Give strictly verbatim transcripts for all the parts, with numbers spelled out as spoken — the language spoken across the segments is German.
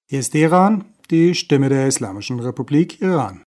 Hier ist Teheran, die Stimme der Islamischen Republik Iran.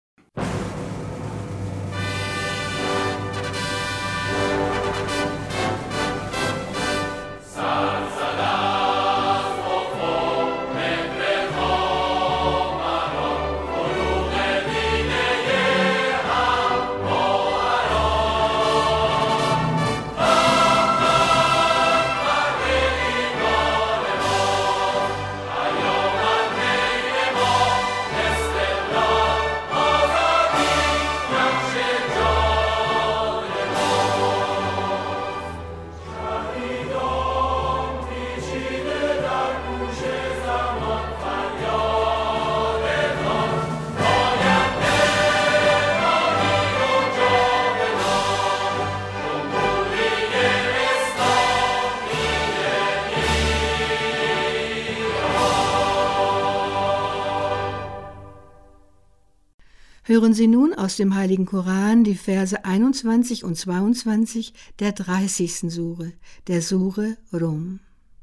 Hören Sie nun aus dem Heiligen Koran die Verse einundzwanzig und zweiundzwanzig der dreißigsten Sure, der Sure Rum.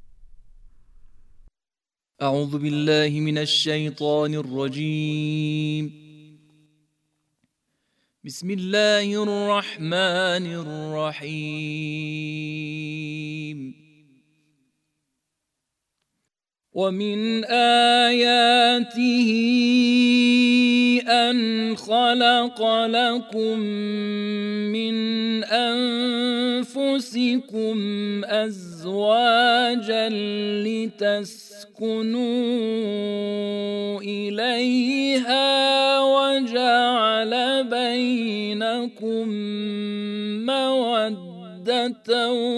أعوذ بالله من الشيطان الرجيم بسم الله الرحمن الرحيم ومن آياته أن خلق لكم من أنفسكم أزواجا لتسكنوا إليها وجعل بينكم مودة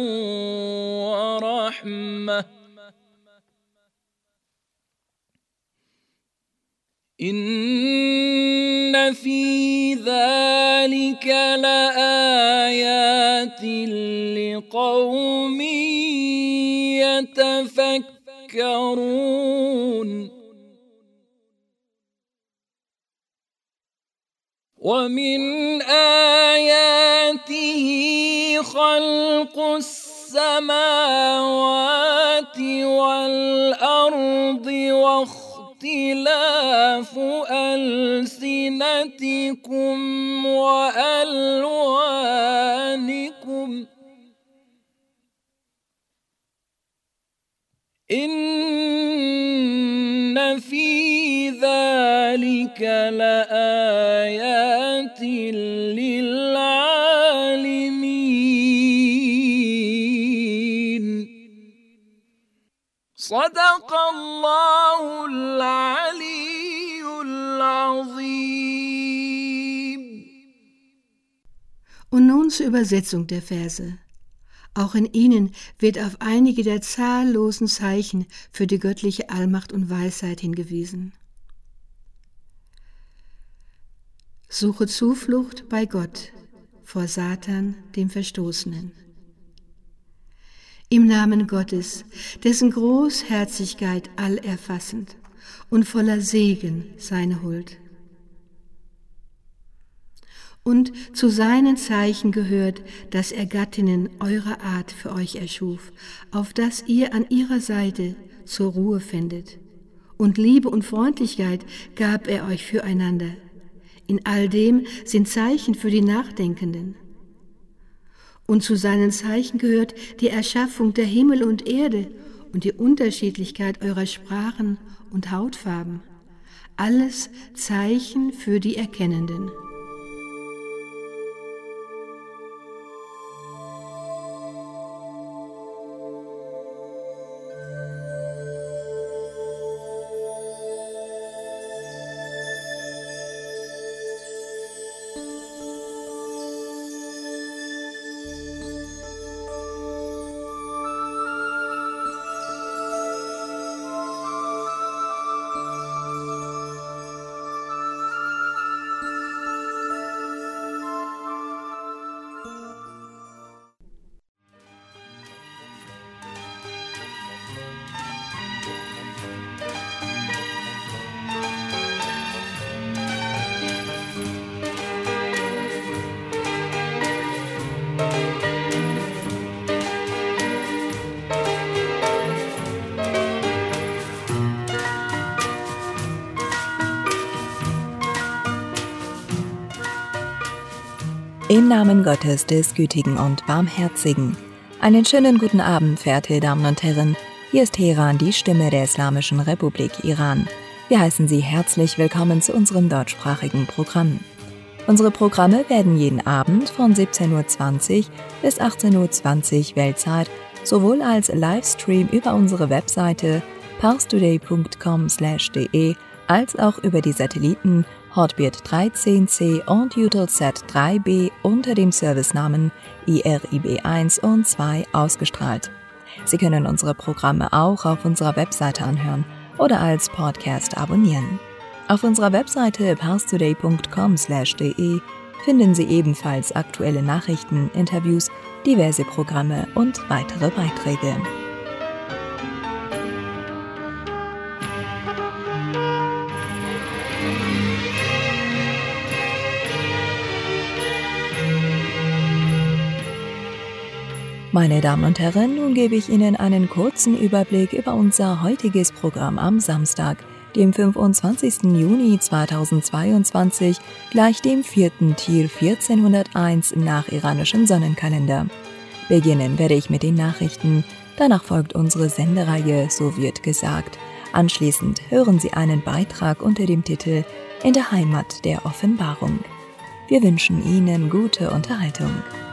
ورحمة إن في ذلك لآيات لقوم يتفكرون ومن آياته خلق السماوات والأرض واختلاف اختلاف ألسنتكم وألوانكم إن في ذلك لآيات للعالمين صدق الله العلي العظيم. Und nun zur Übersetzung der Verse. Auch in ihnen wird auf einige der zahllosen Zeichen für die göttliche Allmacht und Weisheit hingewiesen. Suche Zuflucht bei Gott vor Satan, dem Verstoßenen. Im Namen Gottes, dessen Großherzigkeit allerfassend und voller Segen seine Huld. Und zu seinen Zeichen gehört, dass er Gattinnen eurer Art für euch erschuf, auf dass ihr an ihrer Seite zur Ruhe findet. Und Liebe und Freundlichkeit gab er euch füreinander. In all dem sind Zeichen für die Nachdenkenden. Und zu seinen Zeichen gehört die Erschaffung der Himmel und Erde und die Unterschiedlichkeit eurer Sprachen und Hautfarben. Alles Zeichen für die Erkennenden. Im Namen Gottes, des Gütigen und Barmherzigen. Einen schönen guten Abend, verehrte Damen und Herren. Hier ist Teheran, die Stimme der Islamischen Republik Iran. Wir heißen Sie herzlich willkommen zu unserem deutschsprachigen Programm. Unsere Programme werden jeden Abend von siebzehn Uhr zwanzig bis achtzehn Uhr zwanzig Weltzeit sowohl als Livestream über unsere Webseite parstoday punkt com slash de als auch über die Satelliten Hotbird dreizehn C und Eutelsat drei B unter dem Servicenamen I R I B eins und zwei ausgestrahlt. Sie können unsere Programme auch auf unserer Webseite anhören oder als Podcast abonnieren. Auf unserer Webseite parstoday punkt com slash de finden Sie ebenfalls aktuelle Nachrichten, Interviews, diverse Programme und weitere Beiträge. Meine Damen und Herren, nun gebe ich Ihnen einen kurzen Überblick über unser heutiges Programm am Samstag, dem fünfundzwanzigsten Juni zweitausendzweiundzwanzig, gleich dem vierten Tir vierzehnhunderteins nach iranischem Sonnenkalender. Beginnen werde ich mit den Nachrichten, danach folgt unsere Sendereihe So wird gesagt. Anschließend hören Sie einen Beitrag unter dem Titel In der Heimat der Offenbarung. Wir wünschen Ihnen gute Unterhaltung.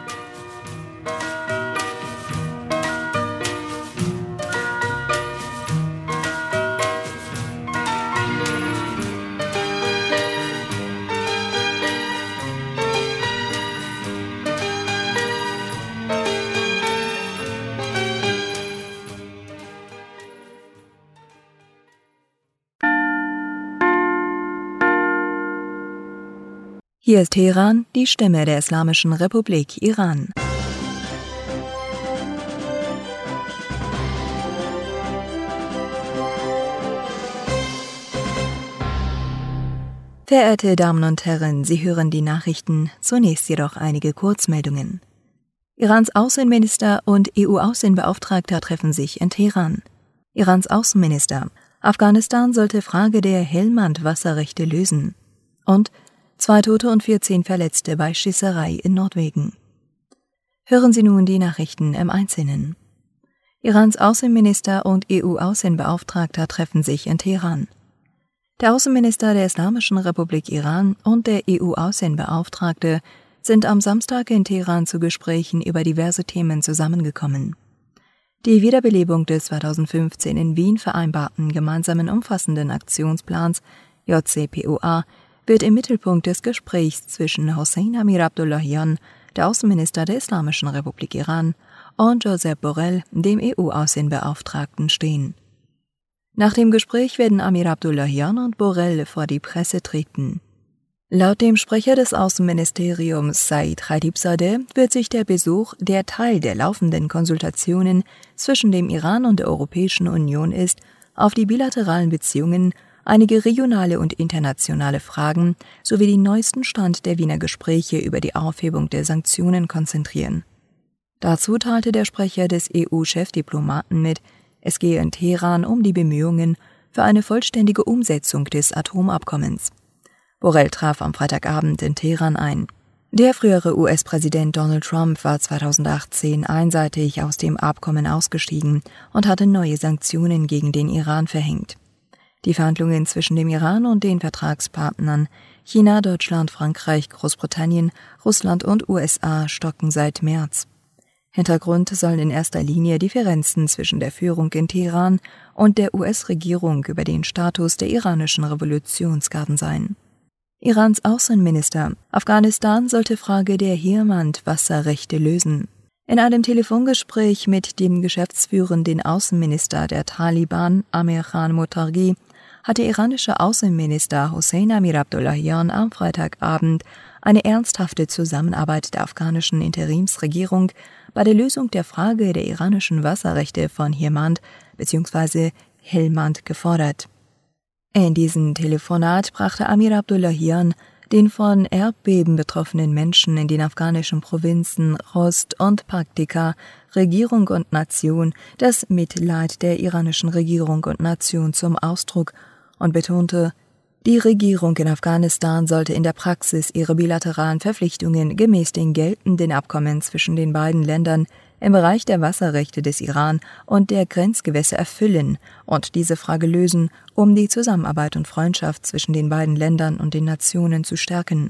Hier ist Teheran, die Stimme der Islamischen Republik Iran. Verehrte Damen und Herren, Sie hören die Nachrichten, zunächst jedoch einige Kurzmeldungen. Irans Außenminister und E U-Außenbeauftragter treffen sich in Teheran. Irans Außenminister: Afghanistan sollte Frage der Helmand-Wasserrechte lösen. Und zwei Tote und vierzehn Verletzte bei Schießerei in Norwegen. Hören Sie nun die Nachrichten im Einzelnen. Irans Außenminister und E U-Außenbeauftragter treffen sich in Teheran. Der Außenminister der Islamischen Republik Iran und der E U-Außenbeauftragte sind am Samstag in Teheran zu Gesprächen über diverse Themen zusammengekommen. Die Wiederbelebung des zweitausendfünfzehn in Wien vereinbarten gemeinsamen umfassenden Aktionsplans J C P O A wird im Mittelpunkt des Gesprächs zwischen Hossein Amir-Abdollahian, der Außenminister der Islamischen Republik Iran, und Josep Borrell, dem E U-Außenbeauftragten, stehen. Nach dem Gespräch werden Amir-Abdollahian und Borrell vor die Presse treten. Laut dem Sprecher des Außenministeriums Said Khatibzadeh wird sich der Besuch, der Teil der laufenden Konsultationen zwischen dem Iran und der Europäischen Union ist, auf die bilateralen Beziehungen, einige regionale und internationale Fragen sowie den neuesten Stand der Wiener Gespräche über die Aufhebung der Sanktionen konzentrieren. Dazu teilte der Sprecher des E U-Chefdiplomaten mit, es gehe in Teheran um die Bemühungen für eine vollständige Umsetzung des Atomabkommens. Borrell traf am Freitagabend in Teheran ein. Der frühere U S-Präsident Donald Trump war zweitausendachtzehn einseitig aus dem Abkommen ausgestiegen und hatte neue Sanktionen gegen den Iran verhängt. Die Verhandlungen zwischen dem Iran und den Vertragspartnern China, Deutschland, Frankreich, Großbritannien, Russland und U S A stocken seit März. Hintergrund sollen in erster Linie Differenzen zwischen der Führung in Teheran und der U S-Regierung über den Status der iranischen Revolutionsgarden sein. Irans Außenminister: Afghanistan sollte Frage der Helmand-Wasserrechte lösen. In einem Telefongespräch mit dem geschäftsführenden Außenminister der Taliban, Amir Khan Mutargi, hat der iranische Außenminister Hossein Amir-Abdollahian am Freitagabend eine ernsthafte Zusammenarbeit der afghanischen Interimsregierung bei der Lösung der Frage der iranischen Wasserrechte von Helmand bzw. Helmand gefordert. In diesem Telefonat brachte Amir-Abdollahian den von Erdbeben betroffenen Menschen in den afghanischen Provinzen Khost und Paktika, Regierung und Nation, das Mitleid der iranischen Regierung und Nation zum Ausdruck und betonte, Die Regierung in Afghanistan sollte in der Praxis ihre bilateralen Verpflichtungen gemäß den geltenden Abkommen zwischen den beiden Ländern im Bereich der Wasserrechte des Iran und der Grenzgewässer erfüllen und diese Frage lösen, um die Zusammenarbeit und Freundschaft zwischen den beiden Ländern und den Nationen zu stärken.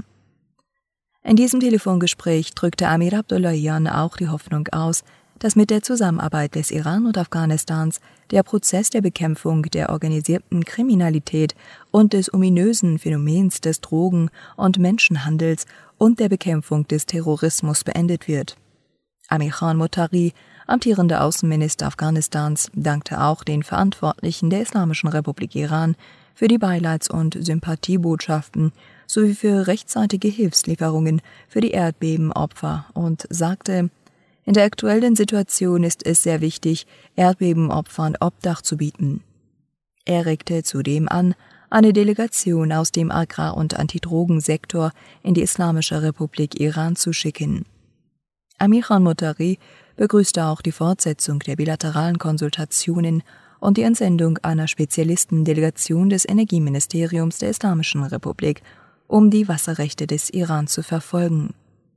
In diesem Telefongespräch drückte Amir Abdollahian auch die Hoffnung aus, dass mit der Zusammenarbeit des Iran und Afghanistans der Prozess der Bekämpfung der organisierten Kriminalität und des ominösen Phänomens des Drogen- und Menschenhandels und der Bekämpfung des Terrorismus beendet wird. Amir Khan Muttaqi, amtierender Außenminister Afghanistans, dankte auch den Verantwortlichen der Islamischen Republik Iran für die Beileids- und Sympathiebotschaften sowie für rechtzeitige Hilfslieferungen für die Erdbebenopfer und sagte, in der aktuellen Situation ist es sehr wichtig, Erdbebenopfern Obdach zu bieten. Er regte zudem an, eine Delegation aus dem Agrar- und Antidrogensektor in die Islamische Republik Iran zu schicken. Amir Khan Muttaqi begrüßte auch die Fortsetzung der bilateralen Konsultationen und die Entsendung einer Spezialistendelegation des Energieministeriums der Islamischen Republik, um die Wasserrechte des Iran zu verfolgen.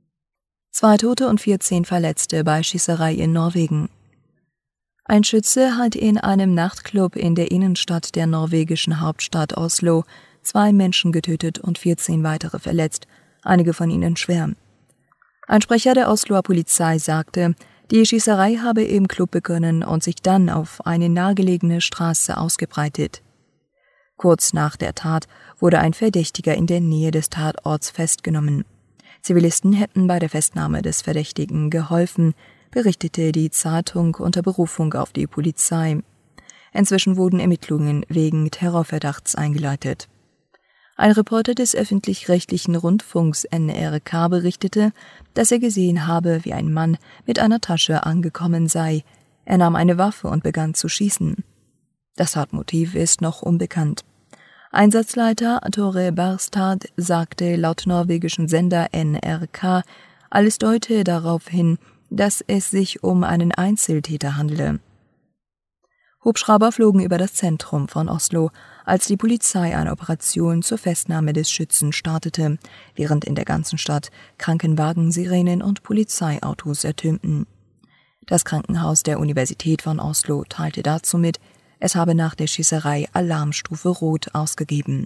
Zwei Tote und vierzehn Verletzte bei Schießerei in Norwegen. Ein Schütze hat in einem Nachtclub in der Innenstadt der norwegischen Hauptstadt Oslo zwei Menschen getötet und vierzehn weitere verletzt, einige von ihnen schwer. Ein Sprecher der Osloer Polizei sagte, die Schießerei habe im Club begonnen und sich dann auf eine nahegelegene Straße ausgebreitet. Kurz nach der Tat wurde ein Verdächtiger in der Nähe des Tatorts festgenommen. Zivilisten hätten bei der Festnahme des Verdächtigen geholfen, berichtete die Zeitung unter Berufung auf die Polizei. Inzwischen wurden Ermittlungen wegen Terrorverdachts eingeleitet. Ein Reporter des öffentlich-rechtlichen Rundfunks N R K berichtete, dass er gesehen habe, wie ein Mann mit einer Tasche angekommen sei. Er nahm eine Waffe und begann zu schießen. Das Tatmotiv ist noch unbekannt. Einsatzleiter Tore Barstad sagte laut norwegischen Sender N R K, alles deute darauf hin, dass es sich um einen Einzeltäter handele. Hubschrauber flogen über das Zentrum von Oslo, als die Polizei eine Operation zur Festnahme des Schützen startete, während in der ganzen Stadt Krankenwagen, Sirenen und Polizeiautos ertönten. Das Krankenhaus der Universität von Oslo teilte dazu mit, es habe nach der Schießerei Alarmstufe Rot ausgegeben.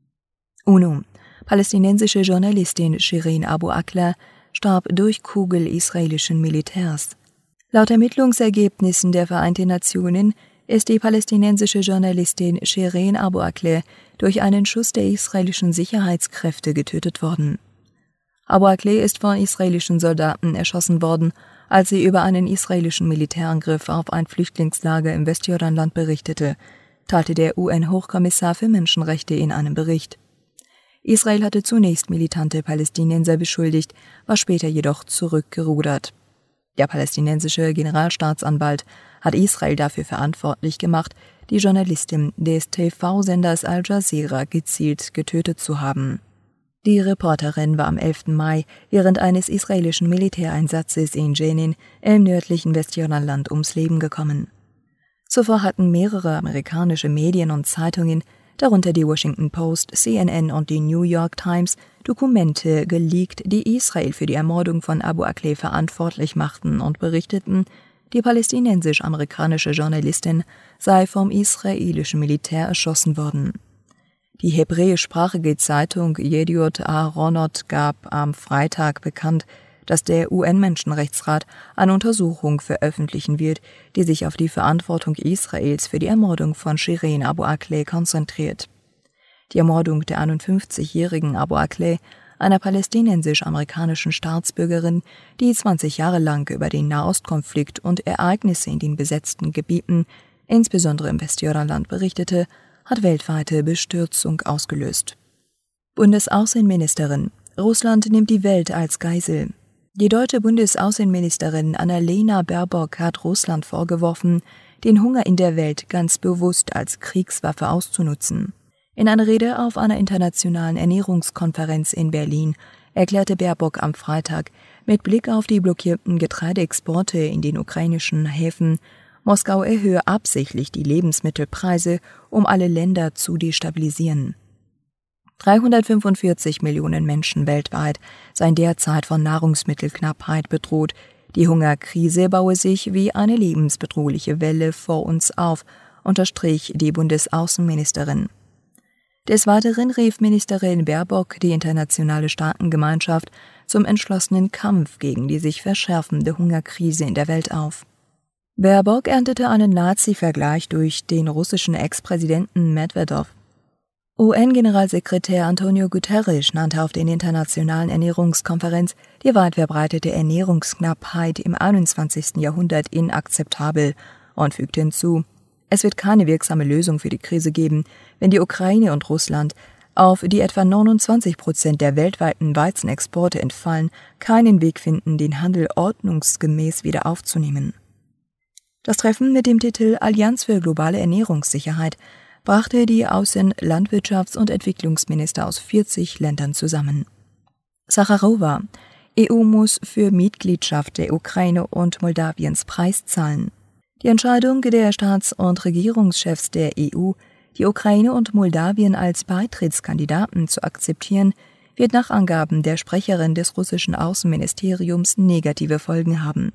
UNO: Palästinensische Journalistin Shireen Abu Akleh starb durch Kugel israelischen Militärs. Laut Ermittlungsergebnissen der Vereinten Nationen ist die palästinensische Journalistin Shireen Abu Akleh durch einen Schuss der israelischen Sicherheitskräfte getötet worden. Abu Akleh ist von israelischen Soldaten erschossen worden, als sie über einen israelischen Militärangriff auf ein Flüchtlingslager im Westjordanland berichtete, teilte der U N-Hochkommissar für Menschenrechte in einem Bericht. Israel hatte zunächst militante Palästinenser beschuldigt, war später jedoch zurückgerudert. Der palästinensische Generalstaatsanwalt hat Israel dafür verantwortlich gemacht, die Journalistin des T V-Senders Al Jazeera gezielt getötet zu haben. Die Reporterin war am elften Mai während eines israelischen Militäreinsatzes in Jenin im nördlichen Westjordanland ums Leben gekommen. Zuvor hatten mehrere amerikanische Medien und Zeitungen, darunter die Washington Post, C N N und die New York Times, Dokumente geleakt, die Israel für die Ermordung von Abu Akleh verantwortlich machten und berichteten, die palästinensisch-amerikanische Journalistin sei vom israelischen Militär erschossen worden. Die hebräischsprachige Zeitung Yediot Aharonot gab am Freitag bekannt, dass der U N-Menschenrechtsrat eine Untersuchung veröffentlichen wird, die sich auf die Verantwortung Israels für die Ermordung von Shireen Abu Akleh konzentriert. Die Ermordung der einundfünfzigjährigen Abu Akleh, einer palästinensisch-amerikanischen Staatsbürgerin, die zwanzig Jahre lang über den Nahostkonflikt und Ereignisse in den besetzten Gebieten, insbesondere im Westjordanland, berichtete, hat weltweite Bestürzung ausgelöst. Bundesaußenministerin: Russland nimmt die Welt als Geisel. Die deutsche Bundesaußenministerin Annalena Baerbock hat Russland vorgeworfen, den Hunger in der Welt ganz bewusst als Kriegswaffe auszunutzen. In einer Rede auf einer internationalen Ernährungskonferenz in Berlin erklärte Baerbock am Freitag, mit Blick auf die blockierten Getreideexporte in den ukrainischen Häfen, Moskau erhöhe absichtlich die Lebensmittelpreise, um alle Länder zu destabilisieren. dreihundertfünfundvierzig Millionen Menschen weltweit seien derzeit von Nahrungsmittelknappheit bedroht. Die Hungerkrise baue sich wie eine lebensbedrohliche Welle vor uns auf, unterstrich die Bundesaußenministerin. Des Weiteren rief Ministerin Baerbock die internationale Staatengemeinschaft zum entschlossenen Kampf gegen die sich verschärfende Hungerkrise in der Welt auf. Baerbock erntete einen Nazi-Vergleich durch den russischen Ex-Präsidenten Medwedew. U N-Generalsekretär Antonio Guterres nannte auf der Internationalen Ernährungskonferenz die weit verbreitete Ernährungsknappheit im einundzwanzigsten Jahrhundert inakzeptabel und fügte hinzu: Es wird keine wirksame Lösung für die Krise geben, wenn die Ukraine und Russland, auf die etwa neunundzwanzig Prozent der weltweiten Weizenexporte entfallen, keinen Weg finden, den Handel ordnungsgemäß wieder aufzunehmen. Das Treffen mit dem Titel Allianz für globale Ernährungssicherheit brachte die Außen-, Landwirtschafts- und Entwicklungsminister aus vierzig Ländern zusammen. Sacharowa: E U muss für Mitgliedschaft der Ukraine und Moldawiens Preis zahlen. Die Entscheidung der Staats- und Regierungschefs der E U, die Ukraine und Moldawien als Beitrittskandidaten zu akzeptieren, wird nach Angaben der Sprecherin des russischen Außenministeriums negative Folgen haben.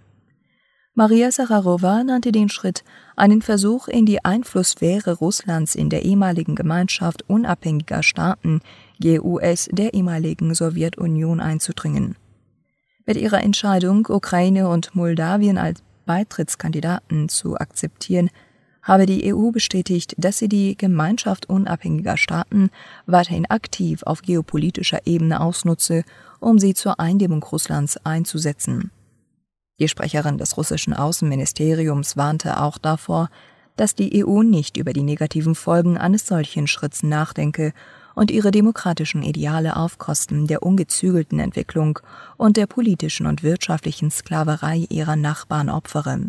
Maria Sacharowa nannte den Schritt einen Versuch, in die Einflusssphäre Russlands in der ehemaligen Gemeinschaft unabhängiger Staaten, G U S, der ehemaligen Sowjetunion einzudringen. Mit ihrer Entscheidung, Ukraine und Moldawien als Beitrittskandidaten zu akzeptieren, habe die E U bestätigt, dass sie die Gemeinschaft unabhängiger Staaten weiterhin aktiv auf geopolitischer Ebene ausnutze, um sie zur Eindämmung Russlands einzusetzen. Die Sprecherin des russischen Außenministeriums warnte auch davor, dass die E U nicht über die negativen Folgen eines solchen Schritts nachdenke und ihre demokratischen Ideale auf Kosten der ungezügelten Entwicklung und der politischen und wirtschaftlichen Sklaverei ihrer Nachbarn opfere.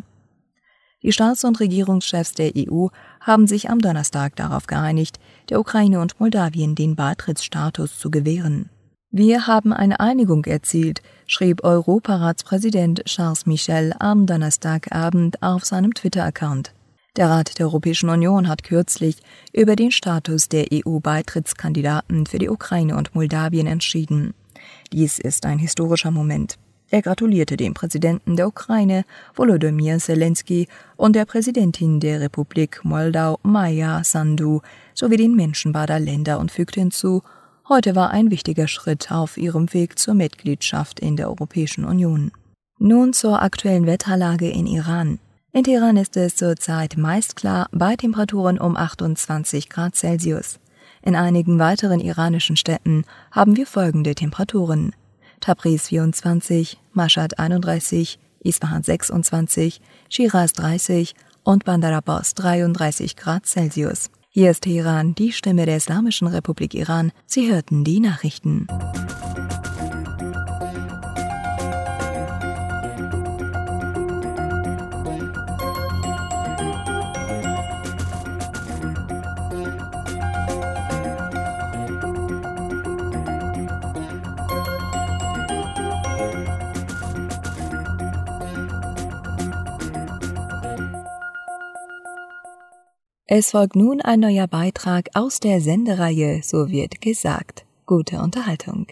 Die Staats- und Regierungschefs der E U haben sich am Donnerstag darauf geeinigt, der Ukraine und Moldawien den Beitrittsstatus zu gewähren. Wir haben eine Einigung erzielt, schrieb Europaratspräsident Charles Michel am Donnerstagabend auf seinem Twitter-Account. Der Rat der Europäischen Union hat kürzlich über den Status der E U-Beitrittskandidaten für die Ukraine und Moldawien entschieden. Dies ist ein historischer Moment. Er gratulierte dem Präsidenten der Ukraine, Volodymyr Zelensky, und der Präsidentin der Republik Moldau, Maja Sandu, sowie den Menschen beider Länder und fügte hinzu: Heute war ein wichtiger Schritt auf ihrem Weg zur Mitgliedschaft in der Europäischen Union. Nun zur aktuellen Wetterlage in Iran. In Teheran ist es zurzeit meist klar bei Temperaturen um achtundzwanzig Grad Celsius. In einigen weiteren iranischen Städten haben wir folgende Temperaturen: Tabriz vierundzwanzig, Mashhad einunddreißig, Isfahan sechsundzwanzig, Shiraz dreißig und Bandar Abbas dreiunddreißig Grad Celsius. Hier ist Teheran, die Stimme der Islamischen Republik Iran. Sie hörten die Nachrichten. Es folgt nun ein neuer Beitrag aus der Sendereihe So wird gesagt. Gute Unterhaltung.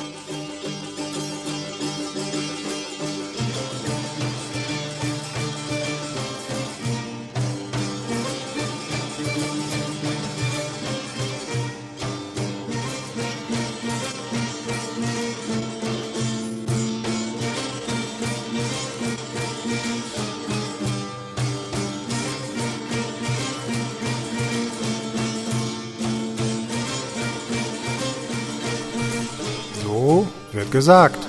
So wird gesagt.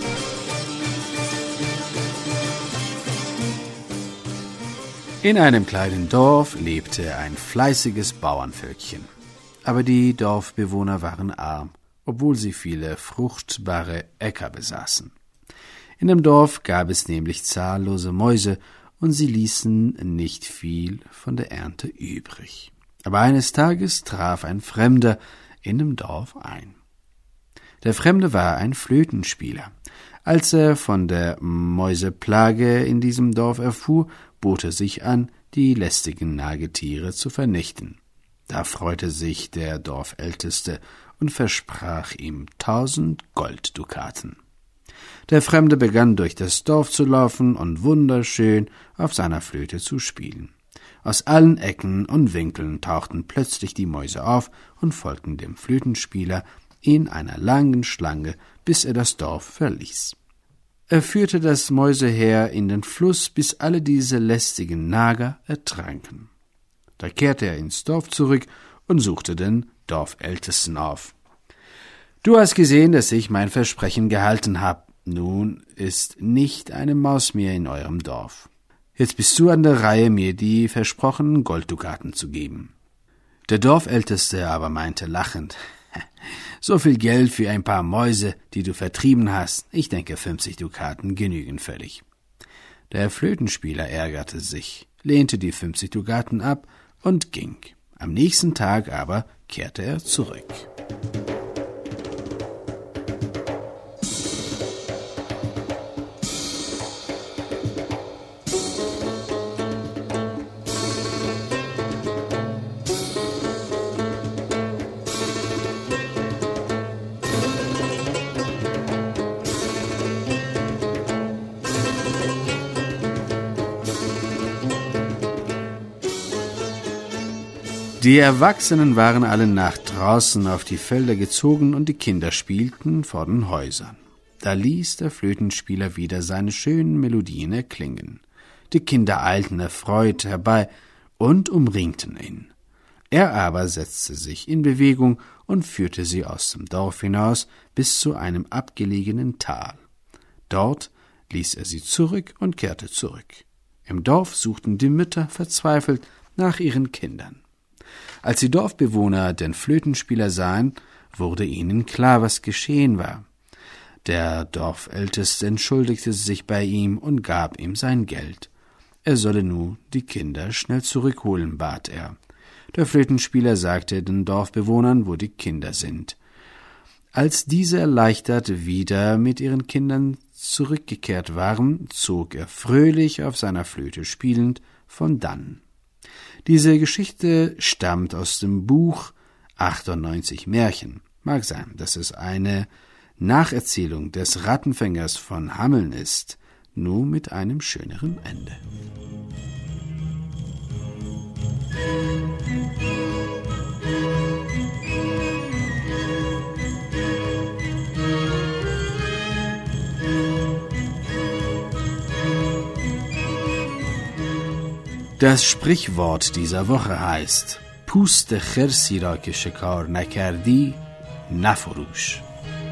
In einem kleinen Dorf lebte ein fleißiges Bauernvölkchen. Aber die Dorfbewohner waren arm, obwohl sie viele fruchtbare Äcker besaßen. In dem Dorf gab es nämlich zahllose Mäuse, und sie ließen nicht viel von der Ernte übrig. Aber eines Tages traf ein Fremder in dem Dorf ein. Der Fremde war ein Flötenspieler. Als er von der Mäuseplage in diesem Dorf erfuhr, bot er sich an, die lästigen Nagetiere zu vernichten. Da freute sich der Dorfälteste und versprach ihm tausend Golddukaten. Der Fremde begann durch das Dorf zu laufen und wunderschön auf seiner Flöte zu spielen. Aus allen Ecken und Winkeln tauchten plötzlich die Mäuse auf und folgten dem Flötenspieler in einer langen Schlange, bis er das Dorf verließ. Er führte das Mäuseheer in den Fluss, bis alle diese lästigen Nager ertranken. Da kehrte er ins Dorf zurück und suchte den Dorfältesten auf. »Du hast gesehen, dass ich mein Versprechen gehalten habe. Nun ist nicht eine Maus mehr in eurem Dorf. Jetzt bist du an der Reihe, mir die versprochenen Golddukaten zu geben.« Der Dorfälteste aber meinte lachend, »So viel Geld für ein paar Mäuse, die du vertrieben hast. Ich denke, fünfzig Dukaten genügen völlig.« Der Flötenspieler ärgerte sich, lehnte die fünfzig Dukaten ab und ging. Am nächsten Tag aber kehrte er zurück. Die Erwachsenen waren alle nach draußen auf die Felder gezogen und die Kinder spielten vor den Häusern. Da ließ der Flötenspieler wieder seine schönen Melodien erklingen. Die Kinder eilten erfreut herbei und umringten ihn. Er aber setzte sich in Bewegung und führte sie aus dem Dorf hinaus bis zu einem abgelegenen Tal. Dort ließ er sie zurück und kehrte zurück. Im Dorf suchten die Mütter verzweifelt nach ihren Kindern. Als die Dorfbewohner den Flötenspieler sahen, wurde ihnen klar, was geschehen war. Der Dorfälteste entschuldigte sich bei ihm und gab ihm sein Geld. Er solle nun die Kinder schnell zurückholen, bat er. Der Flötenspieler sagte den Dorfbewohnern, wo die Kinder sind. Als diese erleichtert wieder mit ihren Kindern zurückgekehrt waren, zog er fröhlich auf seiner Flöte spielend von dannen. Diese Geschichte stammt aus dem Buch achtundneunzig Märchen. Mag sein, dass es eine Nacherzählung des Rattenfängers von Hameln ist, nur mit einem schöneren Ende. Das Sprichwort dieser Woche heißt پوست خرسی را که شکار نکردی نفروش.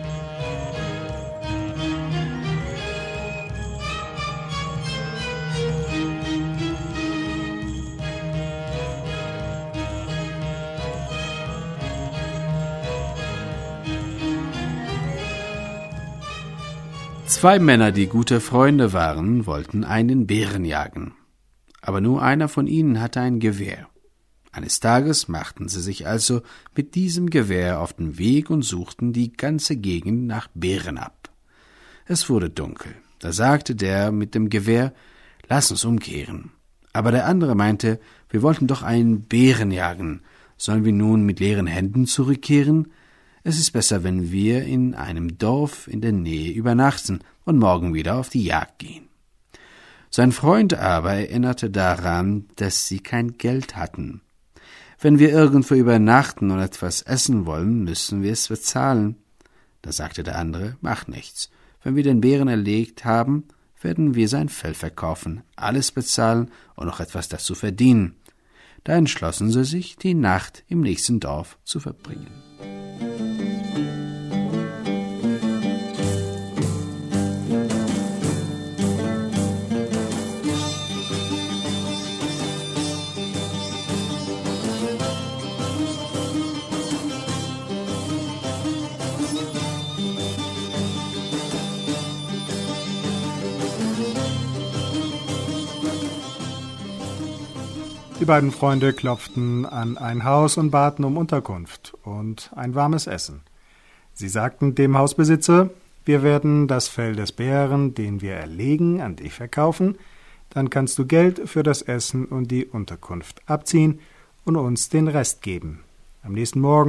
Zwei Männer, die gute Freunde waren, wollten einen Bären jagen. Aber nur einer von ihnen hatte ein Gewehr. Eines Tages machten sie sich also mit diesem Gewehr auf den Weg und suchten die ganze Gegend nach Bären ab. Es wurde dunkel. Da sagte der mit dem Gewehr, »Lass uns umkehren.« Aber der andere meinte, »Wir wollten doch einen Bären jagen. Sollen wir nun mit leeren Händen zurückkehren? Es ist besser, wenn wir in einem Dorf in der Nähe übernachten und morgen wieder auf die Jagd gehen.« Sein Freund aber erinnerte daran, dass sie kein Geld hatten. »Wenn wir irgendwo übernachten und etwas essen wollen, müssen wir es bezahlen.« Da sagte der andere, »Macht nichts. Wenn wir den Bären erlegt haben, werden wir sein Fell verkaufen, alles bezahlen und noch etwas dazu verdienen.« Da entschlossen sie sich, die Nacht im nächsten Dorf zu verbringen. Die beiden Freunde klopften an ein Haus und baten um Unterkunft und ein warmes Essen. Sie sagten dem Hausbesitzer, wir werden das Fell des Bären, den wir erlegen, an dich verkaufen, dann kannst du Geld für das Essen und die Unterkunft abziehen und uns den Rest geben. Am nächsten Morgen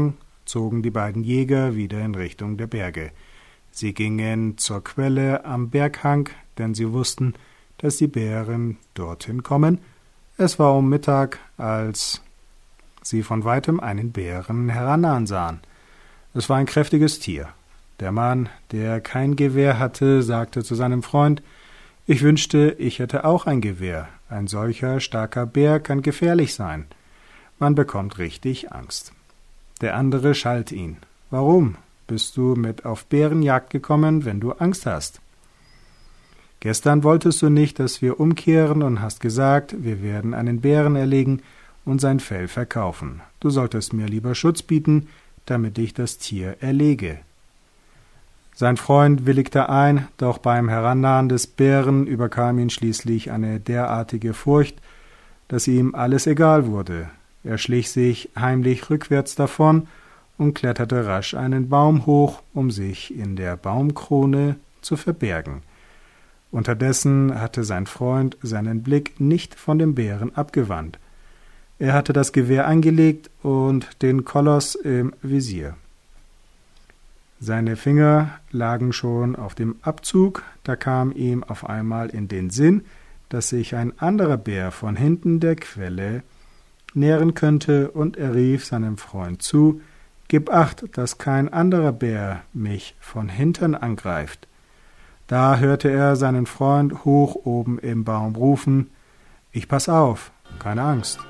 zogen die beiden Jäger wieder in Richtung der Berge. Sie gingen zur Quelle am Berghang, denn sie wussten, dass die Bären dorthin kommen. Es war um Mittag, als sie von weitem einen Bären herannahen sahen. Es war ein kräftiges Tier. Der Mann, der kein Gewehr hatte, sagte zu seinem Freund: »Ich wünschte, ich hätte auch ein Gewehr. Ein solcher starker Bär kann gefährlich sein. Man bekommt richtig Angst.« Der andere schalt ihn: »Warum bist du mit auf Bärenjagd gekommen, wenn du Angst hast? Gestern wolltest du nicht, dass wir umkehren und hast gesagt, wir werden einen Bären erlegen und sein Fell verkaufen. Du solltest mir lieber Schutz bieten, damit ich das Tier erlege.« Sein Freund willigte ein, doch beim Herannahen des Bären überkam ihn schließlich eine derartige Furcht, dass ihm alles egal wurde. Er schlich sich heimlich rückwärts davon und kletterte rasch einen Baum hoch, um sich in der Baumkrone zu verbergen. Unterdessen hatte sein Freund seinen Blick nicht von dem Bären abgewandt. Er hatte das Gewehr angelegt und den Koloss im Visier. Seine Finger lagen schon auf dem Abzug, da kam ihm auf einmal in den Sinn, dass sich ein anderer Bär von hinten der Quelle nähern könnte, und er rief seinem Freund zu: »Gib acht, dass kein anderer Bär mich von hinten angreift.« Da hörte er seinen Freund hoch oben im Baum rufen: »Ich pass auf, keine Angst.«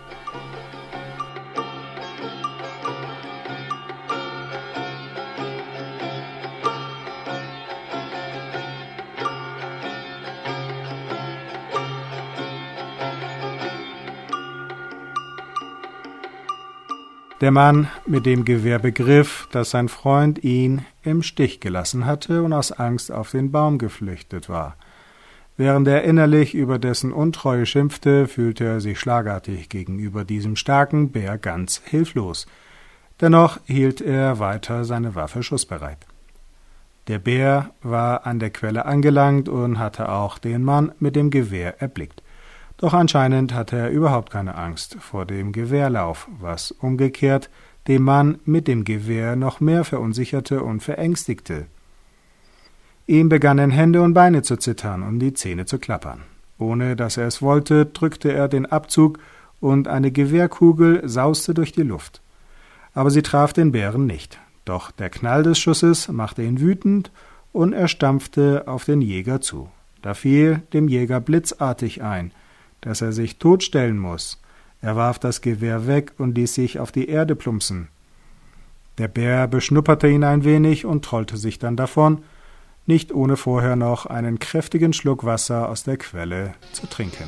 Der Mann mit dem Gewehr begriff, dass sein Freund ihn im Stich gelassen hatte und aus Angst auf den Baum geflüchtet war. Während er innerlich über dessen Untreue schimpfte, fühlte er sich schlagartig gegenüber diesem starken Bär ganz hilflos. Dennoch hielt er weiter seine Waffe schussbereit. Der Bär war an der Quelle angelangt und hatte auch den Mann mit dem Gewehr erblickt. Doch anscheinend hatte er überhaupt keine Angst vor dem Gewehrlauf, was umgekehrt den Mann mit dem Gewehr noch mehr verunsicherte und verängstigte. Ihm begannen Hände und Beine zu zittern und die Zähne zu klappern. Ohne dass er es wollte, drückte er den Abzug und eine Gewehrkugel sauste durch die Luft. Aber sie traf den Bären nicht. Doch der Knall des Schusses machte ihn wütend und er stampfte auf den Jäger zu. Da fiel dem Jäger blitzartig ein, dass er sich totstellen muß. Er warf das Gewehr weg und ließ sich auf die Erde plumpsen. Der Bär beschnupperte ihn ein wenig und trollte sich dann davon, nicht ohne vorher noch einen kräftigen Schluck Wasser aus der Quelle zu trinken.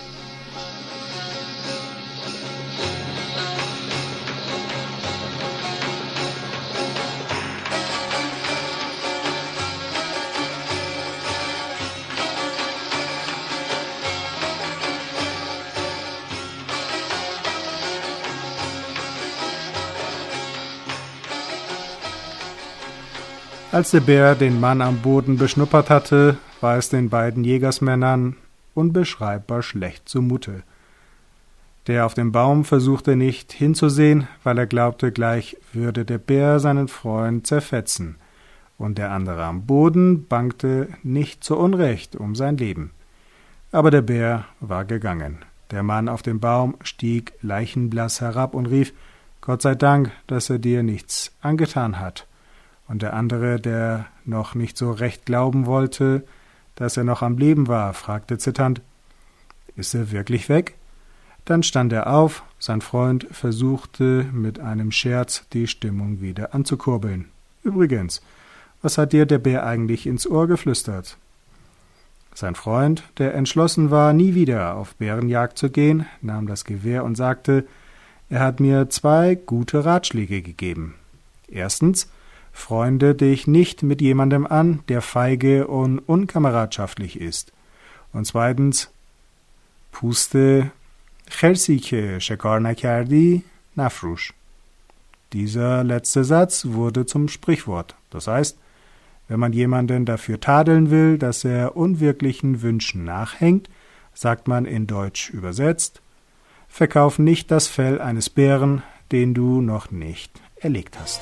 Als der Bär den Mann am Boden beschnuppert hatte, war es den beiden Jägersmännern unbeschreibbar schlecht zumute. Der auf dem Baum versuchte nicht hinzusehen, weil er glaubte, gleich würde der Bär seinen Freund zerfetzen, und der andere am Boden bangte nicht zu Unrecht um sein Leben. Aber der Bär war gegangen. Der Mann auf dem Baum stieg leichenblass herab und rief: »Gott sei Dank, dass er dir nichts angetan hat.« Und der andere, der noch nicht so recht glauben wollte, dass er noch am Leben war, fragte zitternd: »Ist er wirklich weg?« Dann stand er auf, sein Freund versuchte mit einem Scherz die Stimmung wieder anzukurbeln. »Übrigens, was hat dir der Bär eigentlich ins Ohr geflüstert?« Sein Freund, der entschlossen war, nie wieder auf Bärenjagd zu gehen, nahm das Gewehr und sagte, er hat mir zwei gute Ratschläge gegeben. Erstens: Freunde dich nicht mit jemandem an, der feige und unkameradschaftlich ist. Und zweitens: Puste خرسی که شکار نکردی نفروش. Dieser letzte Satz wurde zum Sprichwort. Das heißt, wenn man jemanden dafür tadeln will, dass er unwirklichen Wünschen nachhängt, sagt man in Deutsch übersetzt: Verkauf nicht das Fell eines Bären, den du noch nicht erlegt hast.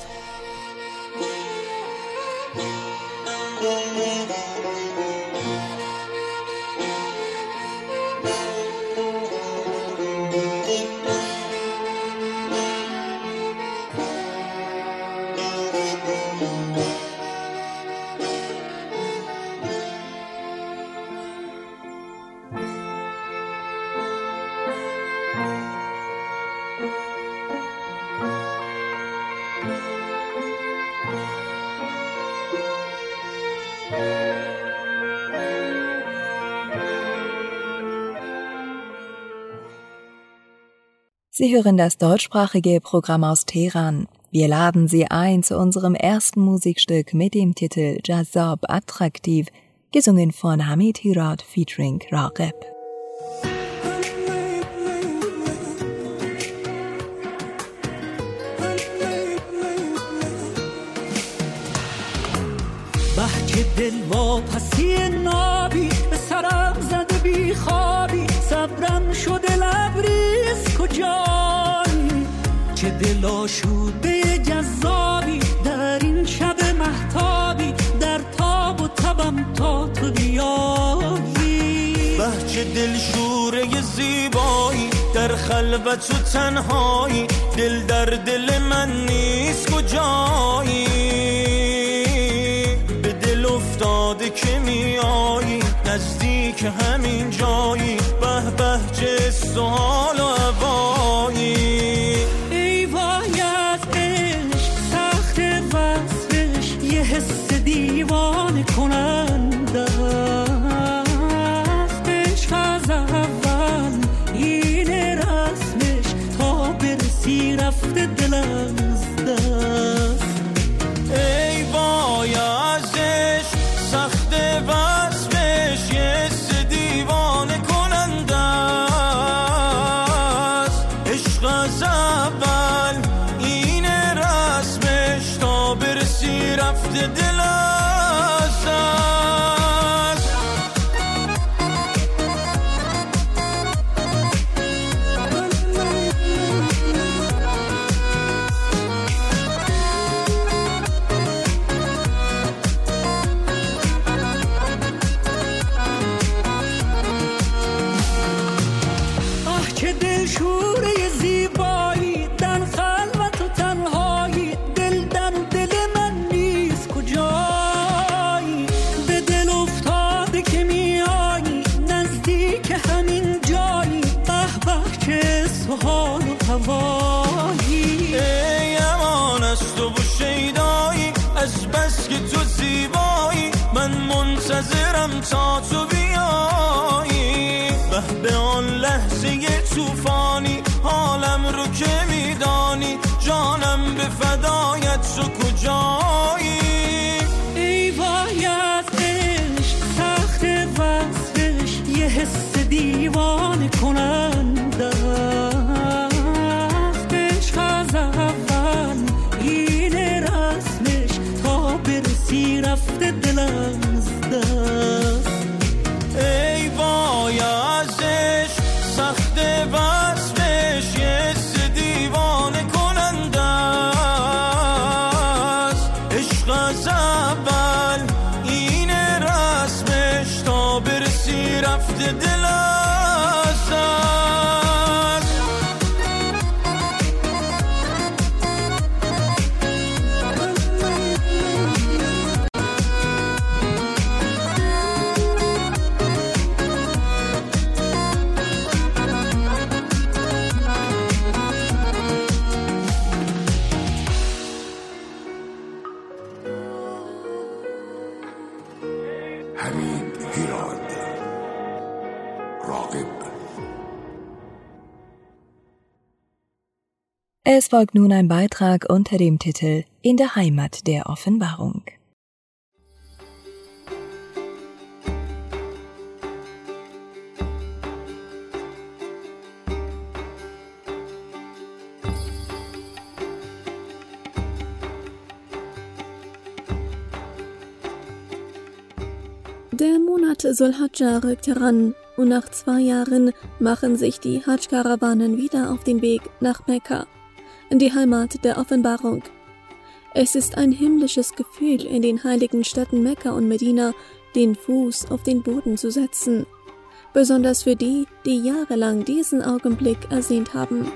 Sie hören das deutschsprachige Programm aus Teheran. Wir laden Sie ein zu unserem ersten Musikstück mit dem Titel Jazab Attraktiv, gesungen von Hamid Hirad featuring Raqib. بحک دل واپسی نابی به سرم زده بی خوابی صبرم شده لبریز کجایی چه دل آشوده جذابی در این شب مهتابی در تاب و تبم تا تو بیایی بحک دل شوره زیبایی در خلوت و تنهایی دل در دل من نیست کجایی افتاده که میایی نزدیک همین جایی به به چه سوال و هوایی ای وای از عشق سخت وصفش یه حس دیوانه کننده است عشق از اول این رسمش تا برسی رفته دلم از دست ای وای از سخت وصفش یه حس دیوانه کننده است عشق از اول این رسمش تا برسی رفته دل از دست شوره زیبایی در خلوت و تنهایی دل در دل من نیست کجایی به دل افتاده که میایی نزدیک همین جایی به به چه سوال و هوایی ای امان از تو و شیدایی از بس که تو زیبایی من منتظرم تا تو بیایی به آن لحظه توفانی حالم رو که میدانی جانم به فدایت تو کجایی ای وای از عشق سخت وصفش یه حس دیوانه کننده است عشق از اول این رسمش تا برسی رفته دلم از دست ای وای از عشق سخت وصفش یه حس دیوانه کننده است عشق از اول این رسمش تا برسی رفته دل از دست Hamid Hirad, Raqib. Es folgt nun ein Beitrag unter dem Titel In der Heimat der Offenbarung. Der Monat Sulhadja rückt heran und nach zwei Jahren machen sich die Hajj-Karawanen wieder auf den Weg nach Mekka. die Heimat der Offenbarung. Es ist ein himmlisches Gefühl, in den heiligen Städten Mekka und Medina den Fuß auf den Boden zu setzen, besonders für die, die jahrelang diesen Augenblick ersehnt haben.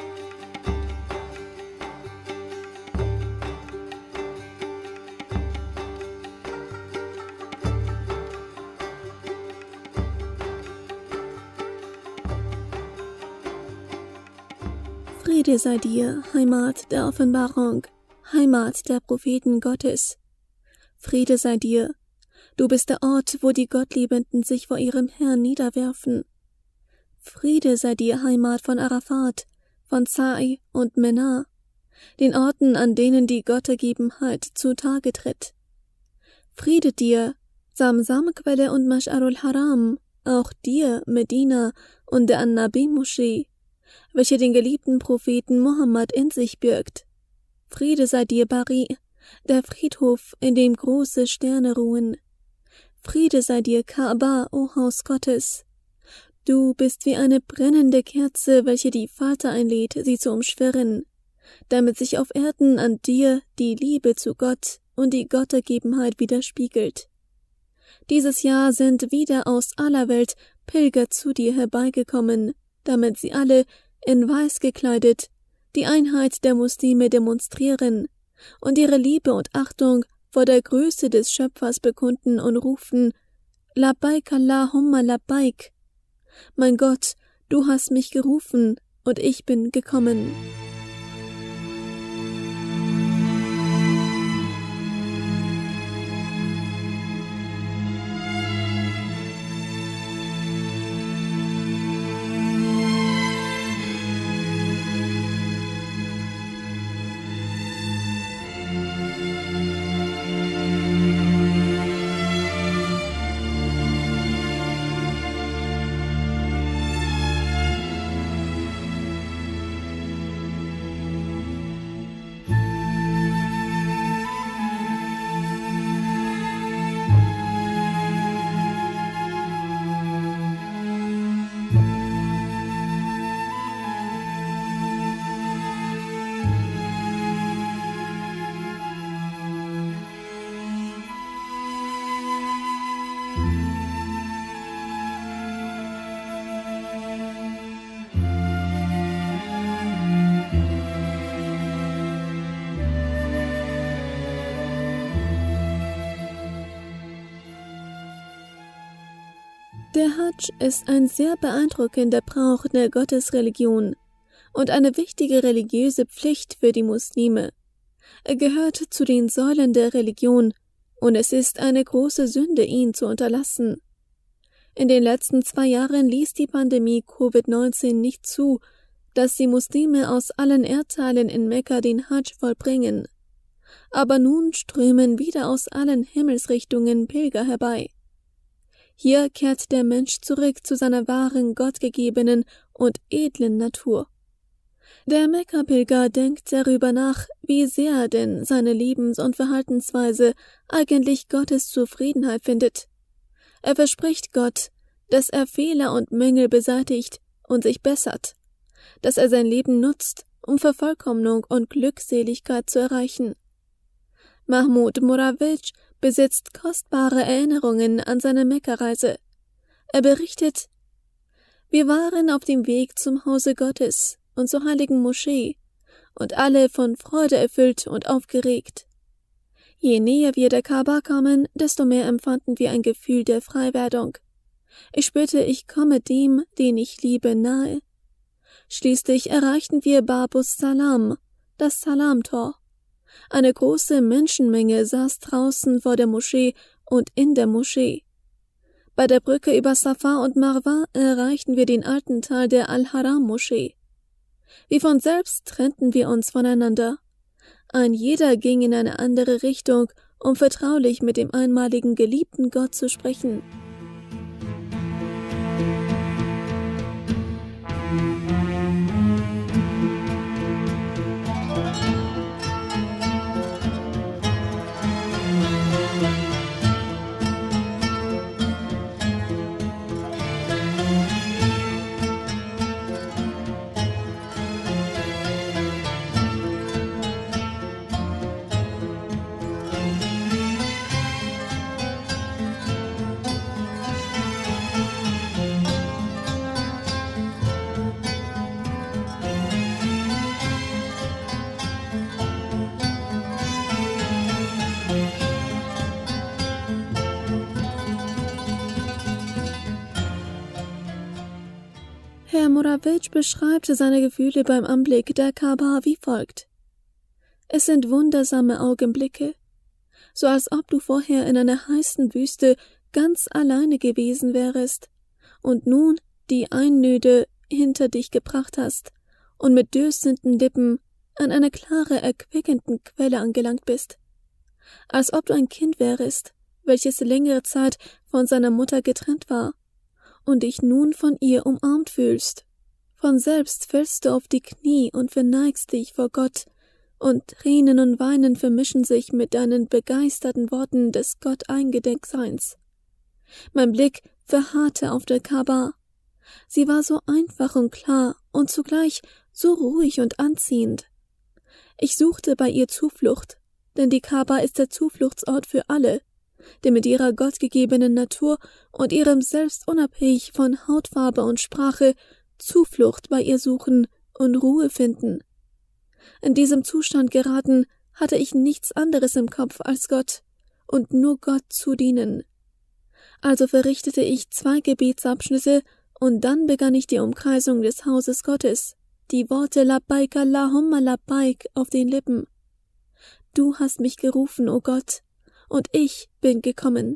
Friede sei dir, Heimat der Offenbarung, Heimat der Propheten Gottes. Friede sei dir, du bist der Ort, wo die Gottliebenden sich vor ihrem Herrn niederwerfen. Friede sei dir, Heimat von Arafat, von Sa'i und Mena, den Orten, an denen die Gottergebenheit zutage tritt. Friede dir, Samsam-Quelle und Mash'arul Haram, auch dir, Medina und der An-Nabi-Moschee, welche den geliebten Propheten Mohammed in sich birgt. Friede sei dir, Bari, der Friedhof, in dem große Sterne ruhen. Friede sei dir, Kaaba, o Haus Gottes. Du bist wie eine brennende Kerze, welche die Vater einlädt, sie zu umschwirren, damit sich auf Erden an dir die Liebe zu Gott und die Gottergebenheit widerspiegelt. Dieses Jahr sind wieder aus aller Welt Pilger zu dir herbeigekommen, damit sie alle in weiß gekleidet die Einheit der Muslime demonstrieren und ihre Liebe und Achtung vor der Größe des Schöpfers bekunden und rufen: Labbaik Allahumma Labbaik. Mein Gott, du hast mich gerufen und ich bin gekommen. Der Hadsch ist ein sehr beeindruckender Brauch der Gottesreligion und eine wichtige religiöse Pflicht für die Muslime. Er gehört zu den Säulen der Religion und es ist eine große Sünde, ihn zu unterlassen. In den letzten zwei Jahren ließ die Pandemie Covid neunzehn nicht zu, dass die Muslime aus allen Erdteilen in Mekka den Hadsch vollbringen. Aber nun strömen wieder aus allen Himmelsrichtungen Pilger herbei. Hier kehrt der Mensch zurück zu seiner wahren, gottgegebenen und edlen Natur. Der Mekka-Pilger denkt darüber nach, wie sehr er denn seine Lebens- und Verhaltensweise eigentlich Gottes Zufriedenheit findet. Er verspricht Gott, dass er Fehler und Mängel beseitigt und sich bessert, dass er sein Leben nutzt, um Vervollkommnung und Glückseligkeit zu erreichen. Mahmud Morawitsch besitzt kostbare Erinnerungen an seine Mekka-Reise. Er berichtet: Wir waren auf dem Weg zum Hause Gottes und zur heiligen Moschee und alle von Freude erfüllt und aufgeregt. Je näher wir der Kaaba kamen, desto mehr empfanden wir ein Gefühl der Freiwerdung. Ich spürte, ich komme dem, den ich liebe, nahe. Schließlich erreichten wir Babus Salam, das Salamtor. Eine große Menschenmenge saß draußen vor der Moschee und in der Moschee. Bei der Brücke über Safa und Marwa erreichten wir den alten Teil der Al-Haram-Moschee. Wie von selbst trennten wir uns voneinander. Ein jeder ging in eine andere Richtung, um vertraulich mit dem einmaligen geliebten Gott zu sprechen. Morawitsch beschreibt seine Gefühle beim Anblick der Kaaba wie folgt. Es sind wundersame Augenblicke, so als ob du vorher in einer heißen Wüste ganz alleine gewesen wärest und nun die Einnöde hinter dich gebracht hast und mit dürstenden Lippen an einer klare, erquickenden Quelle angelangt bist. Als ob du ein Kind wärest, welches längere Zeit von seiner Mutter getrennt war und dich nun von ihr umarmt fühlst. Von selbst fällst du auf die Knie und verneigst dich vor Gott, und Tränen und Weinen vermischen sich mit deinen begeisterten Worten des Gott-Eingedenkseins. Mein Blick verharrte auf der Kaaba. Sie war so einfach und klar und zugleich so ruhig und anziehend. Ich suchte bei ihr Zuflucht, denn die Kaaba ist der Zufluchtsort für alle, die mit ihrer gottgegebenen Natur und ihrem Selbst unabhängig von Hautfarbe und Sprache Zuflucht bei ihr suchen und Ruhe finden. In diesem Zustand geraten, hatte ich nichts anderes im Kopf als Gott und nur Gott zu dienen. Also verrichtete ich zwei Gebetsabschnitte und dann begann ich die Umkreisung des Hauses Gottes, die Worte Labbaik Allahumma Labbaik auf den Lippen. Du hast mich gerufen, o Gott, und ich bin gekommen.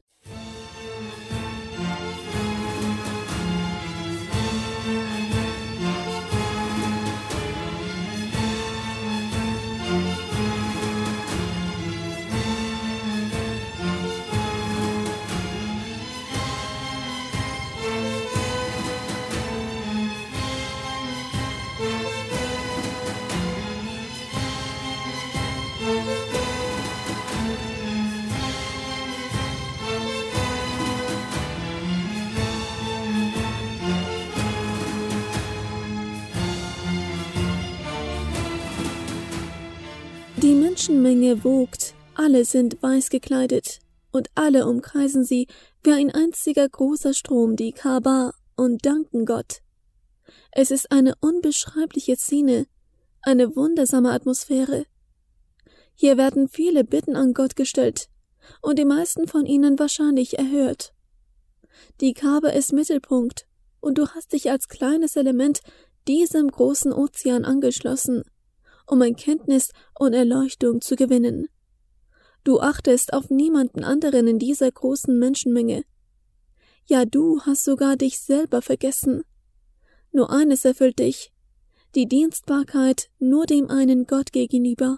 Die Menschenmenge wogt, alle sind weiß gekleidet, und alle umkreisen sie wie ein einziger großer Strom die Kaaba und danken Gott. Es ist eine unbeschreibliche Szene, eine wundersame Atmosphäre. Hier werden viele Bitten an Gott gestellt und die meisten von ihnen wahrscheinlich erhört. Die Kaaba ist Mittelpunkt und du hast dich als kleines Element diesem großen Ozean angeschlossen, um Erkenntnis und Erleuchtung zu gewinnen. Du achtest auf niemanden anderen in dieser großen Menschenmenge. Ja, du hast sogar dich selber vergessen. Nur eines erfüllt dich, die Dienstbarkeit nur dem einen Gott gegenüber.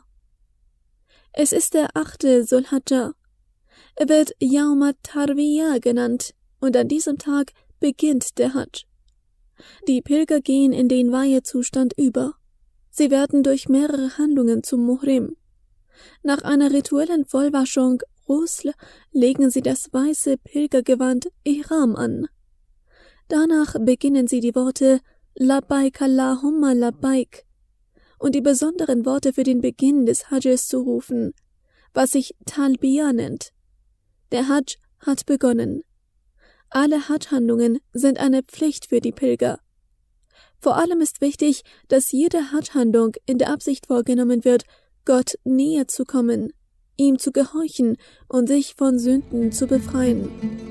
Es ist der achte Zulhadja. Er wird Yawm at-Tarwiyah genannt und an diesem Tag beginnt der Hajj. Die Pilger gehen in den Weihezustand über. Sie werden durch mehrere Handlungen zum Muhrim. Nach einer rituellen Vollwaschung, Ghusl, legen sie das weiße Pilgergewand Ihram an. Danach beginnen sie die Worte Labbaik Allahumma Labbaik und die besonderen Worte für den Beginn des Hajjes zu rufen, was sich Talbiya nennt. Der Hajj hat begonnen. Alle Hajj-Handlungen sind eine Pflicht für die Pilger. Vor allem ist wichtig, dass jede Hajj-Handlung in der Absicht vorgenommen wird, Gott näher zu kommen, ihm zu gehorchen und sich von Sünden zu befreien.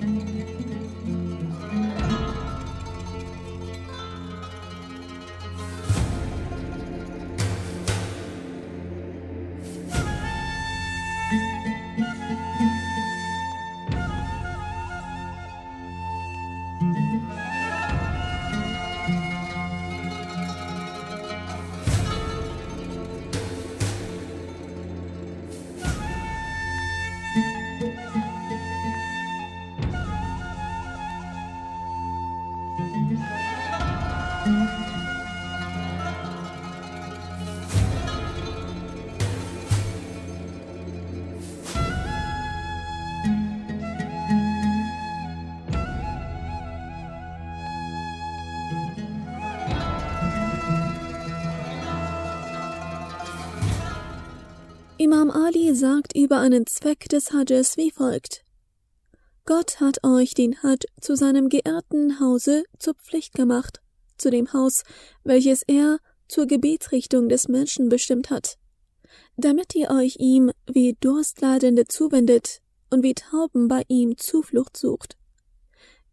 Imam Ali sagt über einen Zweck des Hajjes wie folgt: Gott hat euch den Hajj zu seinem geehrten Hause zur Pflicht gemacht, zu dem Haus, welches er zur Gebetsrichtung des Menschen bestimmt hat, damit ihr euch ihm wie Durstleidende zuwendet und wie Tauben bei ihm Zuflucht sucht.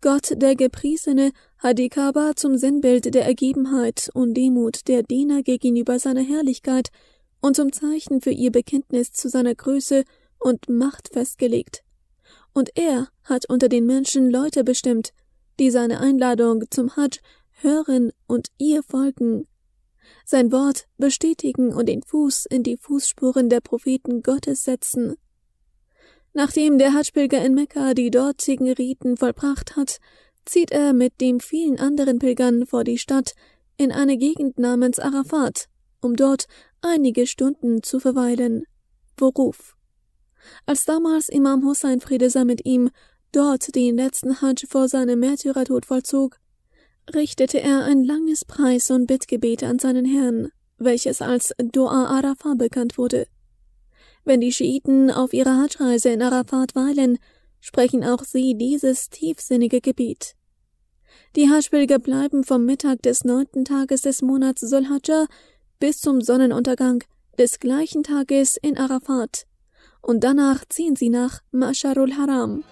Gott, der Gepriesene, hat die Kaaba zum Sinnbild der Ergebenheit und Demut der Diener gegenüber seiner Herrlichkeit und zum Zeichen für ihr Bekenntnis zu seiner Größe und Macht festgelegt. Und er hat unter den Menschen Leute bestimmt, die seine Einladung zum Hadsch hören und ihr folgen, sein Wort bestätigen und den Fuß in die Fußspuren der Propheten Gottes setzen. Nachdem der Hadschpilger in Mekka die dortigen Riten vollbracht hat, zieht er mit den vielen anderen Pilgern vor die Stadt in eine Gegend namens Arafat, um dort einige Stunden zu verweilen. Wuruf. Als damals Imam Hussein, Friede sei mit ihm, dort den letzten Hadsch vor seinem Märtyrertod vollzog, richtete er ein langes Preis- und Bittgebet an seinen Herrn, welches als Dua Arafah bekannt wurde. Wenn die Schiiten auf ihrer Hadschreise in Arafat weilen, sprechen auch sie dieses tiefsinnige Gebet. Die Hadschpilger bleiben vom Mittag des neunten Tages des Monats Zulhadja bis zum Sonnenuntergang des gleichen Tages in Arafat, und danach ziehen sie nach Mash'arul Haram.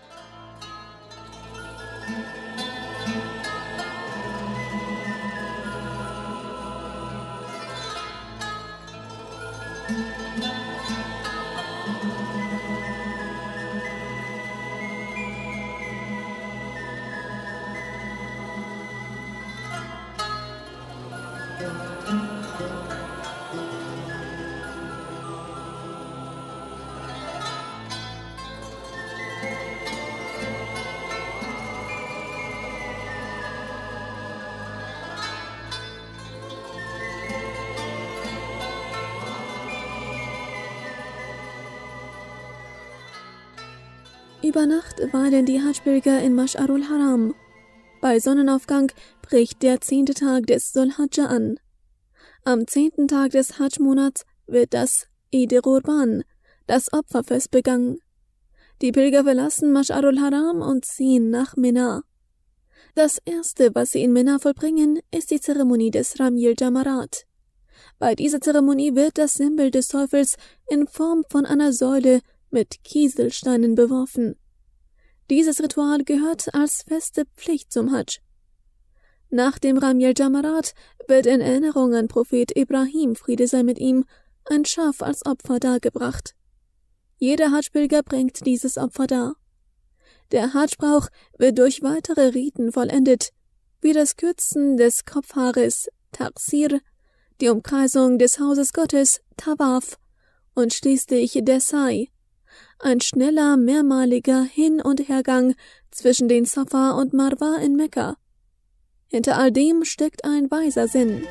Über Nacht weilen die Hadschpilger in Mash'arul Haram. Bei Sonnenaufgang bricht der zehnte Tag des Zulhadja an. Am zehnten Tag des Hadschmonats wird das Eid Qurban, das Opferfest, begangen. Die Pilger verlassen Mash'arul Haram und ziehen nach Mina. Das erste, was sie in Mina vollbringen, ist die Zeremonie des Ramyil Jamarat. Bei dieser Zeremonie wird das Symbol des Teufels in Form von einer Säule mit Kieselsteinen beworfen. Dieses Ritual gehört als feste Pflicht zum Hadsch. Nach dem Ramyil Jamarat wird in Erinnerung an Prophet Ibrahim, Friede sei mit ihm, ein Schaf als Opfer dargebracht. Jeder Hadschpilger bringt dieses Opfer dar. Der Hadschbrauch wird durch weitere Riten vollendet, wie das Kürzen des Kopfhaares, Taksir, die Umkreisung des Hauses Gottes, Tawaf, und schließlich der Sai, ein schneller, mehrmaliger Hin- und Hergang zwischen den Safa und Marwa in Mekka. Hinter all dem steckt ein weiser Sinn.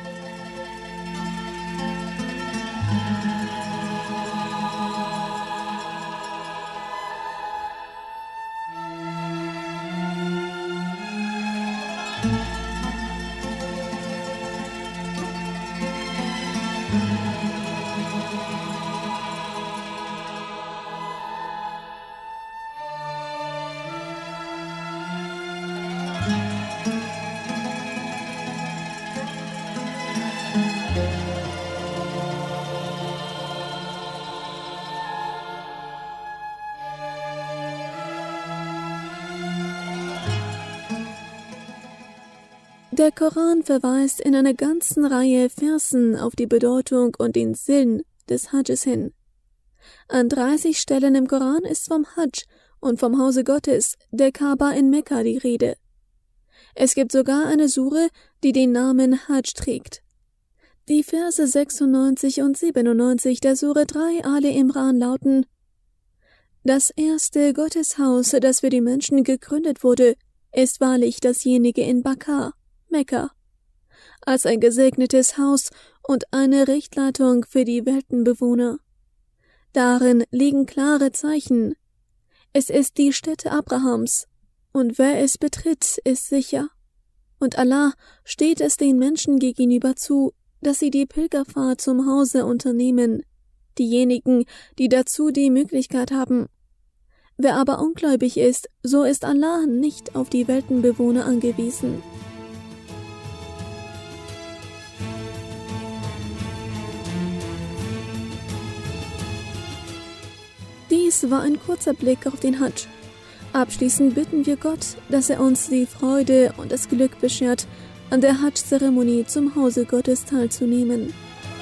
Der Koran verweist in einer ganzen Reihe Versen auf die Bedeutung und den Sinn des Hadjes hin. An dreißig Stellen im Koran ist vom Hadsch und vom Hause Gottes, der Kaaba in Mekka, die Rede. Es gibt sogar eine Sure, die den Namen Hadsch trägt. Die Verse sechsundneunzig und siebenundneunzig der Sure drei Ale Imran lauten: Das erste Gotteshaus, das für die Menschen gegründet wurde, ist wahrlich dasjenige in Bakka, Mekka, als ein gesegnetes Haus und eine Richtleitung für die Weltenbewohner. Darin liegen klare Zeichen. Es ist die Stätte Abrahams, und wer es betritt, ist sicher. Und Allah steht es den Menschen gegenüber zu, dass sie die Pilgerfahrt zum Hause unternehmen, diejenigen, die dazu die Möglichkeit haben. Wer aber ungläubig ist, so ist Allah nicht auf die Weltenbewohner angewiesen. Dies war ein kurzer Blick auf den Hadsch. Abschließend bitten wir Gott, dass er uns die Freude und das Glück beschert, an der Hadsch-Zeremonie zum Hause Gottes teilzunehmen.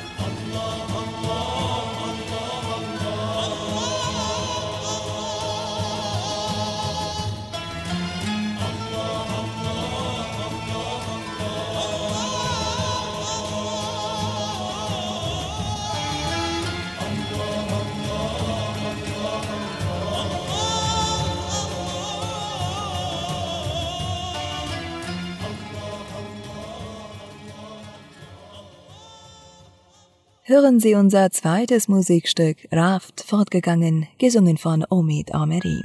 Hören Sie unser zweites Musikstück Raft fortgegangen, gesungen von Omid Ameri.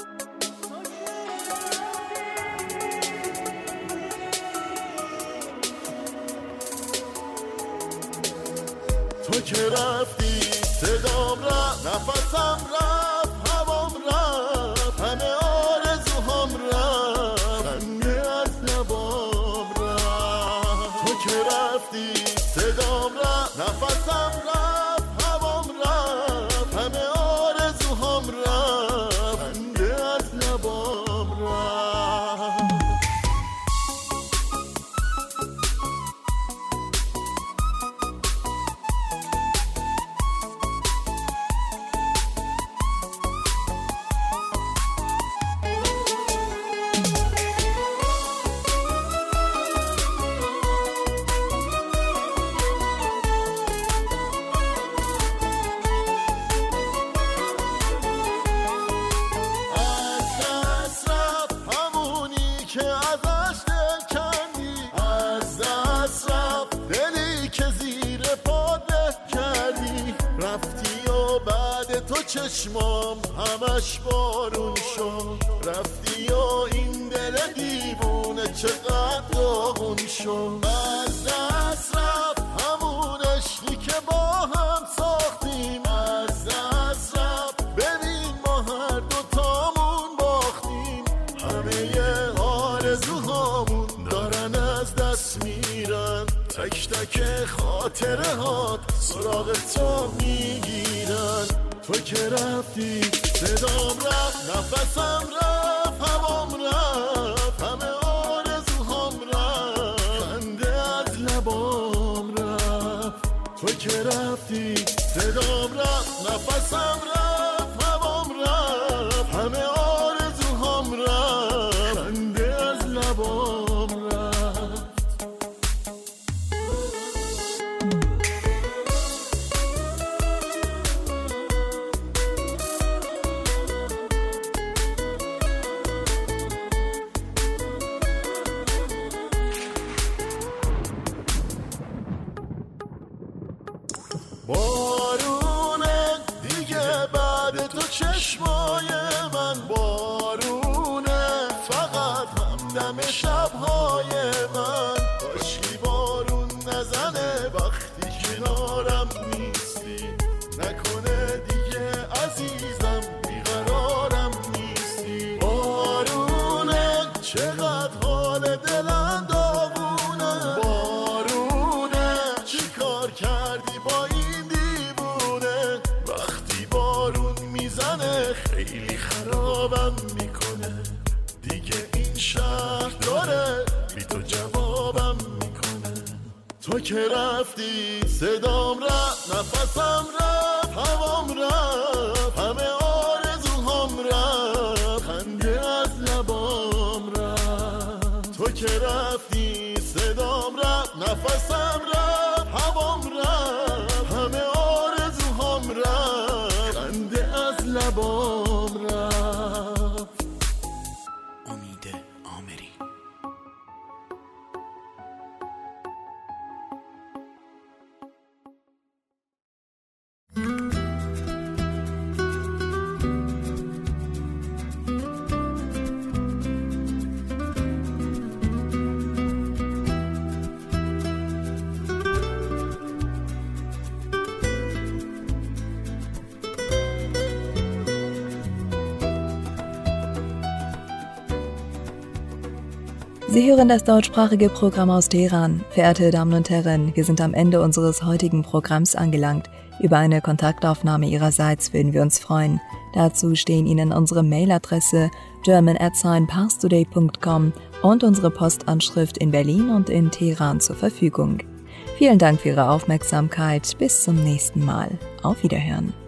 تو که رفتی صدام رفت نفسم رفت هوام رفت همه آرزوهام رفت خنده از لبام رفت تو که رفتی صدام رفت نفسم رفت هوام رفت همه آرزوهام رفت خنده از لبام رفت چشمام همش بارون شد رفتی و این دل دیوونه چقدر داغون شد از دست رفت همون عشقی که با هم ساختیم از دست رفت ببین ما هر دوتامون باختیم همه آرزوهامون دارن از دست میرن تک تک خاطره هات سراغ تو میگیرن تو که رفتی صدام رفت نفسم رفت هوام رفت همه آرزوهام رفت خنده از لبام رفت تو که رفتی صدام رفت نفسم رفت هوام رفت همه آرزوهام رفت خنده از لبام رفت بارونه دیگه بعد تو چشمای من بارونه فقط همدم شبهای من کاشکی بارون نزنه وقتی کنارم نیستی نکنه دیگه عزیزم بیقرارم نیستی بارونه چقدر حال دلم داغونه بارونه چی کار کردی با این خیلی خرابم میکنه دیگه این شهر داره بی تو جوابم میکنه تو که رفتی صدام رفت نفسم رفت هوام رفت همه آرزوهام رفت خنده از لبام رفت تو که رفتی صدام رفت نفسم رفت هوام رفت همه آرزوهام رفت خنده از لبام رفت امید آمری. Sie hören das deutschsprachige Programm aus Teheran. Verehrte Damen und Herren, wir sind am Ende unseres heutigen Programms angelangt. Über eine Kontaktaufnahme Ihrerseits würden wir uns freuen. Dazu stehen Ihnen unsere Mailadresse german at parstoday punkt com und unsere Postanschrift in Berlin und in Teheran zur Verfügung. Vielen Dank für Ihre Aufmerksamkeit. Bis zum nächsten Mal. Auf Wiederhören.